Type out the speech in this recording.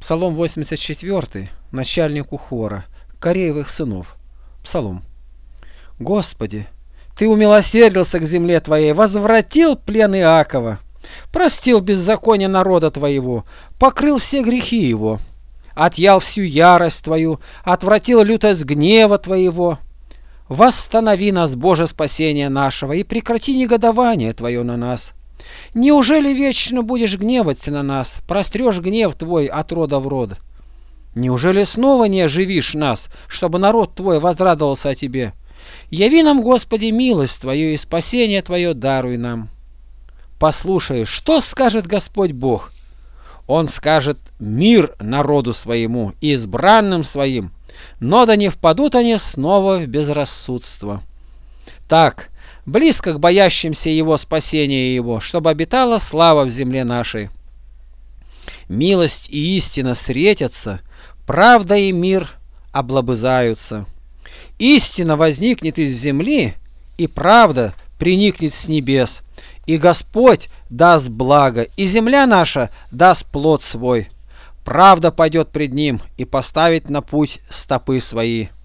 Псалом 84, начальнику хора, Кореевых сынов. Псалом. Господи, Ты умилосердился к земле Твоей, возвратил плен Иакова, простил беззаконие народа Твоего, покрыл все грехи его, отъял всю ярость Твою, отвратил лютость гнева Твоего. Восстанови нас, Боже, спасение нашего, и прекрати негодование Твое на нас. Неужели вечно будешь гневаться на нас, прострешь гнев Твой от рода в род? Неужели снова не оживишь нас, чтобы народ Твой возрадовался о Тебе? Яви нам, Господи, милость Твою и спасение Твое даруй нам. Послушай, что скажет Господь Бог? Он скажет мир народу своему, избранным своим, но да не впадут они снова в безрассудство. Так, близко к боящимся Его спасения Его, чтобы обитала слава в земле нашей. Милость и истина встретятся, правда и мир облобызаются. Истина возникнет из земли, и правда приникнет с небес, и Господь даст благо, и земля наша даст плод свой. Правда пойдет пред Ним и поставит на путь стопы свои.